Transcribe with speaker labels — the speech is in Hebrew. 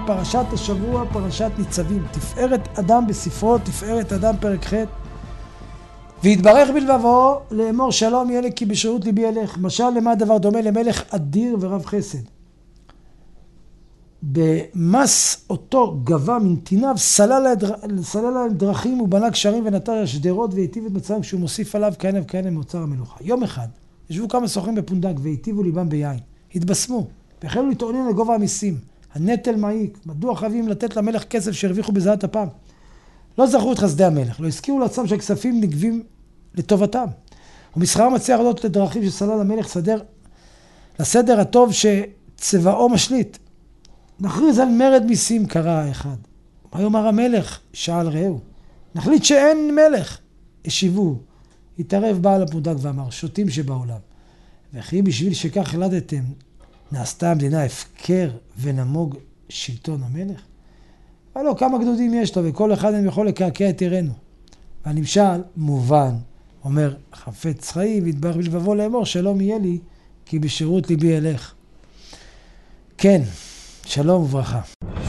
Speaker 1: פרשת השבוע, פרשת ניצבים, תפארת אדם בספרו, תפארת אדם פרק ח'. והתברך בלבבו לאמור שלום יהיה לי כי בשירות ליבי אלך. משל למה דבר דומה? למלך אדיר ורב חסד. במס אותו גבה מנתיניו, סלל להם דרכים ובנה גשרים ונטר שדרות והיטיב את מצרים כשהוא מוסיף עליו כהנה וכהנה מאוצר המלוכה. יום אחד ישבו כמה סוחרים בפונדק והיטיבו ליבם ביין. התבשמו והחלו להתעונן לגובה המיסים. הנטל מעיק, מדוע חייבים לתת למלך כסף שהרוויחו בזיעת אפם? לא זכרו את חסדי המלך, לא הזכירו לעצמם שהכספים נגבים לטובתם. ומסחר מציע הרדות לדרכים שסלל המלך לסדר הטוב שצבאו משליט. נכריז על מרד מיסים, קרא האחד. מה יאמר המלך? שאל רעהו. נחליט שאין מלך. השיבו. התערב בעל הפונדק ואמר, שוטים שבעולם. וכי בשביל שכך החלטתם, נעשתה המדינה הפקר ונמוג שלטון המלך? ולא, כמה גדודים יש לו, וכל אחד הם יכול לקעקע את עירנו. והנמשל, מובן, אומר, חפץ חיים, והתברך בלבבו לאמור, שלום יהיה לי, כי בשירות ליבי אלך. כן, שלום וברכה.